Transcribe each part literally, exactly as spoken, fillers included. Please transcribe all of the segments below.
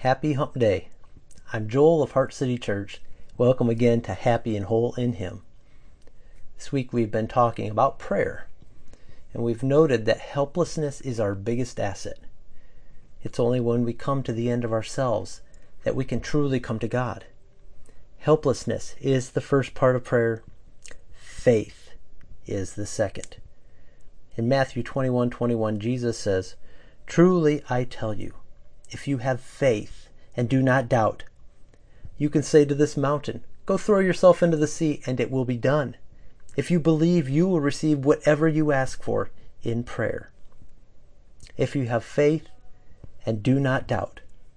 Happy Hump Day. I'm Joel of Heart City Church. Welcome again to Happy and Whole in Him. This week we've been talking about prayer, and we've noted that helplessness is our biggest asset. It's only when we come to the end of ourselves that we can truly come to God. Helplessness is the first part of prayer. Faith is the second. In Matthew twenty-one twenty-one, Jesus says, "Truly I tell you, if you have faith and do not doubt, you can say to this mountain, 'Go throw yourself into the sea,' and it will be done. If you believe, you will receive whatever you ask for in prayer." If you have faith and do not doubt.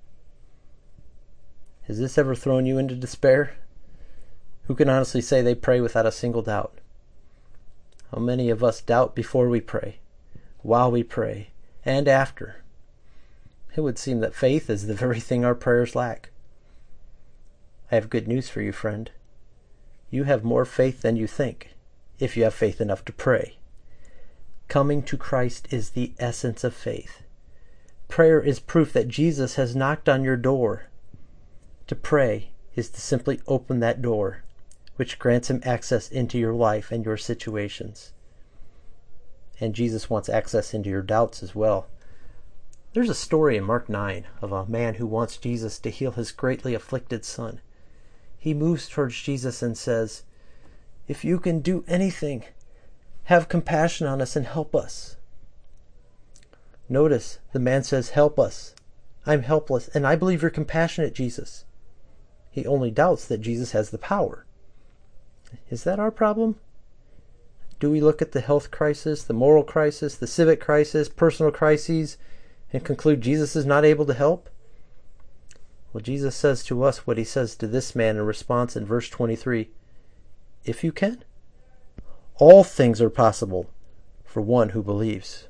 Has this ever thrown you into despair? Who can honestly say they pray without a single doubt? How many of us doubt before we pray, while we pray, and after? It would seem that faith is the very thing our prayers lack. I have good news for you, friend. You have more faith than you think, if you have faith enough to pray. Coming to Christ is the essence of faith. Prayer is proof that Jesus has knocked on your door. To pray is to simply open that door, which grants him access into your life and your situations. And Jesus wants access into your doubts as well. There's a story in Mark nine of a man who wants Jesus to heal his greatly afflicted son. He moves towards Jesus and says, "If you can do anything, have compassion on us and help us." Notice the man says, "Help us. I'm helpless, and I believe you're compassionate, Jesus." He only doubts that Jesus has the power. Is that our problem? Do we look at the health crisis, the moral crisis, the civic crisis, personal crises, and conclude Jesus is not able to help? Well, Jesus says to us what he says to this man in response in verse twenty-three. If you can, all things are possible for one who believes.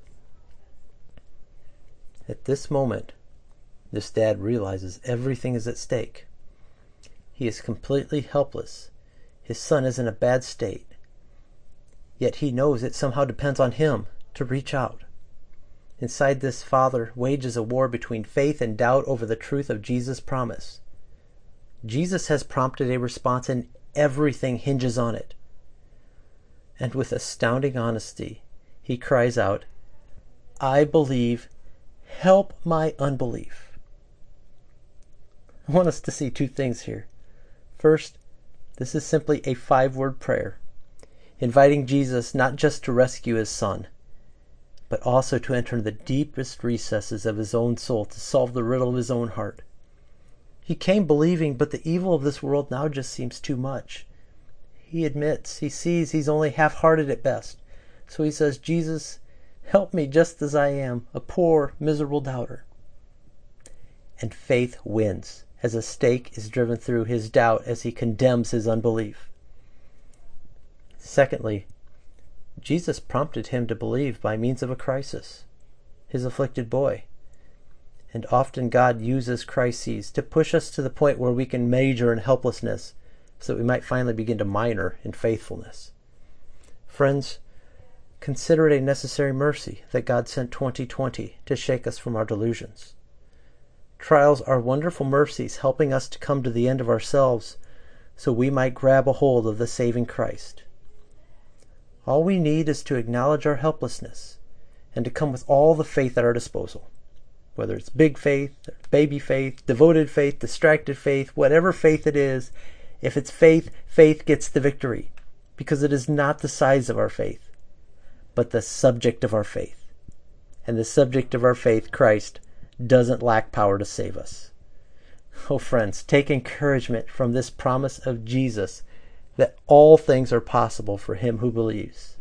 At this moment, this dad realizes everything is at stake. He is completely helpless. His son is in a bad state. Yet he knows it somehow depends on him to reach out. Inside this father wages a war between faith and doubt over the truth of Jesus' promise. Jesus has prompted a response and everything hinges on it. And with astounding honesty, he cries out, "I believe, help my unbelief." I want us to see two things here. First, this is simply a five-word prayer, inviting Jesus not just to rescue his son, but also to enter the deepest recesses of his own soul to solve the riddle of his own heart. He came believing, but the evil of this world now just seems too much. He admits, he sees he's only half-hearted at best. So he says, "Jesus, help me just as I am, a poor, miserable doubter." And faith wins, as a stake is driven through his doubt as he condemns his unbelief. Secondly, Jesus prompted him to believe by means of a crisis, his afflicted boy. And often God uses crises to push us to the point where we can major in helplessness so that we might finally begin to minor in faithfulness. Friends, consider it a necessary mercy that God sent twenty twenty to shake us from our delusions. Trials are wonderful mercies helping us to come to the end of ourselves so we might grab a hold of the saving Christ. All we need is to acknowledge our helplessness and to come with all the faith at our disposal. Whether it's big faith, baby faith, devoted faith, distracted faith, whatever faith it is, if it's faith, faith gets the victory, because it is not the size of our faith, but the subject of our faith. And the subject of our faith, Christ, doesn't lack power to save us. Oh friends, take encouragement from this promise of Jesus that all things are possible for him who believes.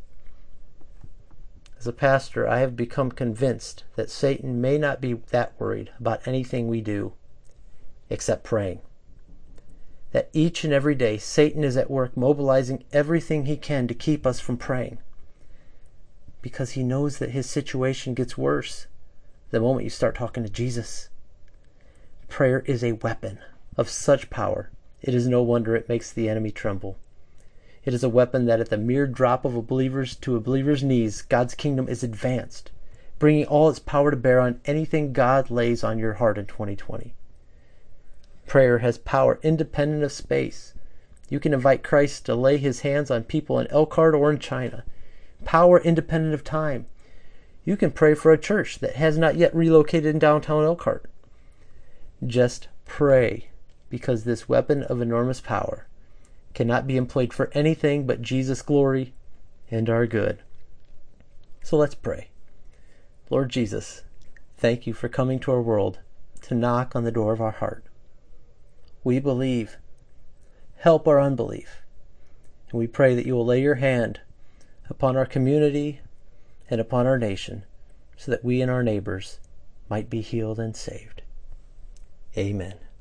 As a pastor, I have become convinced that Satan may not be that worried about anything we do except praying. That each and every day Satan is at work mobilizing everything he can to keep us from praying. Because he knows that his situation gets worse the moment you start talking to Jesus. Prayer is a weapon of such power, it is no wonder it makes the enemy tremble. It is a weapon that at the mere drop of a believer's to a believer's knees, God's kingdom is advanced, bringing all its power to bear on anything God lays on your heart in twenty twenty. Prayer has power independent of space. You can invite Christ to lay his hands on people in Elkhart or in China. Power independent of time. You can pray for a church that has not yet relocated in downtown Elkhart. Just pray, because this weapon of enormous power cannot be employed for anything but Jesus' glory and our good. So let's pray. Lord Jesus, thank you for coming to our world to knock on the door of our heart. We believe. Help our unbelief. And we pray that you will lay your hand upon our community and upon our nation so that we and our neighbors might be healed and saved. Amen.